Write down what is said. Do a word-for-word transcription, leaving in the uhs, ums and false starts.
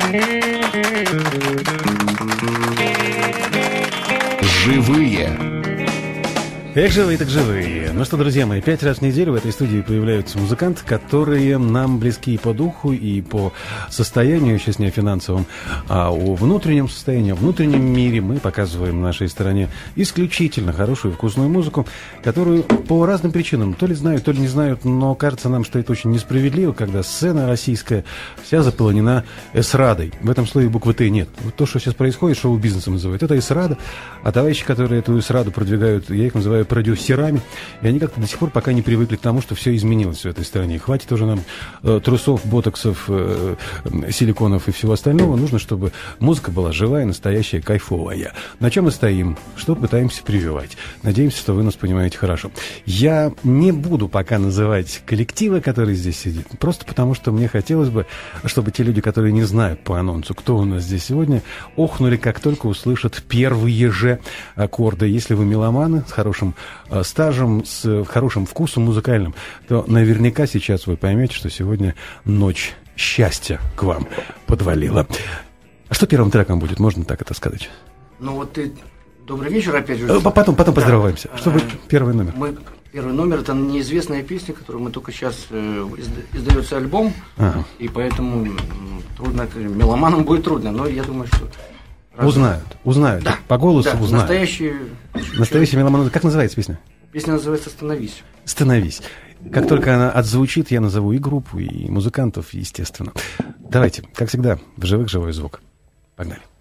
Живые. Эх, живые так живые. Ну что, друзья мои, пять раз в неделю в этой студии появляются музыканты, которые нам близки и по духу, и по состоянию, сейчас не о финансовом, а о внутреннем состоянии, о внутреннем мире. Мы показываем на нашей стороне исключительно хорошую и вкусную музыку, которую по разным причинам то ли знают, то ли не знают, но кажется нам, что это очень несправедливо, когда сцена российская вся заполонена эстрадой. В этом слове буквы «Т» нет. Вот то, что сейчас происходит, шоу-бизнесом называют, это эстрада, а товарищи, которые эту эстраду продвигают, я их называю продюсерами, и они как-то до сих пор пока не привыкли к тому, что все изменилось в этой стране. Хватит уже нам э, трусов, ботоксов, э, э, силиконов и всего остального. Нужно, чтобы музыка была живая, настоящая, кайфовая. На чем мы стоим? Что пытаемся прививать? Надеемся, что вы нас понимаете хорошо. Я не буду пока называть коллективы, которые здесь сидят, просто потому, что мне хотелось бы, чтобы те люди, которые не знают по анонсу, кто у нас здесь сегодня, охнули, как только услышат первые же аккорды. Если вы меломаны с хорошим стажем, с хорошим вкусом музыкальным, то наверняка сейчас вы поймете, что сегодня ночь счастья к вам подвалила. А что первым треком будет, можно так это сказать? Ну вот ты... Добрый вечер опять же. Потом, потом да. поздороваемся. Что будет первый номер? Мы... Первый номер — это неизвестная песня, которую мы только сейчас э, издается альбом, ага. И поэтому трудно, меломанам будет трудно, но я думаю, что... Раз... Узнают, узнают. Да. По голосу да. узнают. Настоящие... Настоящий меломан. Как называется песня? Песня называется «Становись». «Становись». Как только она отзвучит, я назову и группу, и музыкантов, естественно. Давайте, как всегда, в живых живой звук. Погнали.